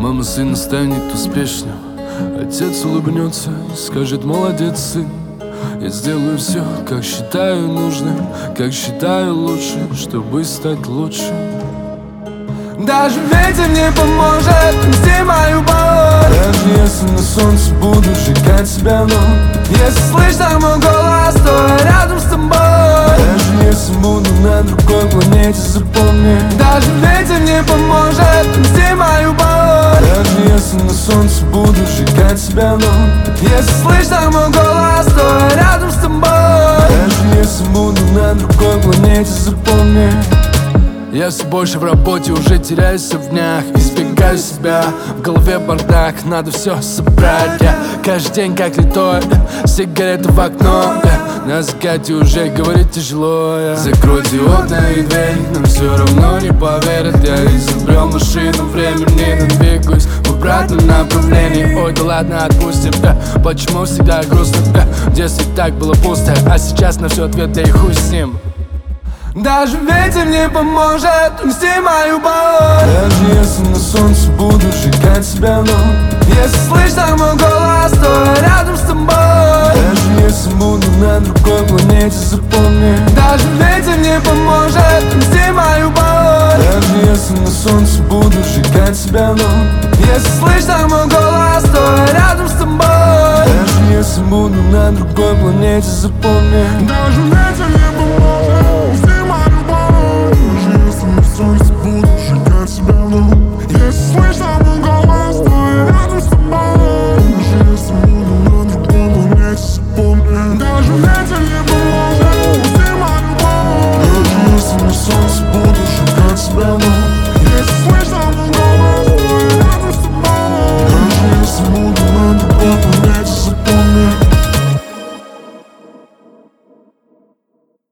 Мама сына станет успешным, отец улыбнется и скажет: молодец, сын. Я сделаю все, как считаю нужным, как считаю лучше, чтобы стать лучше. Даже ветер не поможет унести мою боль. Даже если на солнце буду сжигать себя вновь, если слышно мой голос, то я рядом с тобой. Даже если буду на другой планете, запомни, даже ветер не поможет унести мою боль. Даже если на солнце буду сжигать себя вновь, если слышно мой голос, то я рядом с тобой. Даже если буду на другой планете, запомни. Я все больше в работе, уже теряюсь в днях, избегаю себя, в голове бардак, надо все собрать. Я каждый день как литой, сигареты в окно, на закате уже говорить тяжело. Закройте окна и двери, но все равно не поверят. Я изобрел машину времени, но двигаюсь в обратном направлении. Ой, да ладно, отпустим, почему всегда грустно? В детстве так было пусто, а сейчас на все ответ, да и хуй с ним. Даже ветер не поможет унести мою боль. Даже если на солнце буду сжигать себя вновь, если слышно мой голос, то я рядом с тобой. Даже если буду на другой планете, запомни, даже ветер не поможет унести мою боль. Даже если на солнце буду сжигать себя вновь, если слышно мой голос, то я рядом с тобой. Даже если буду на другой планете, запомни, даже ветер не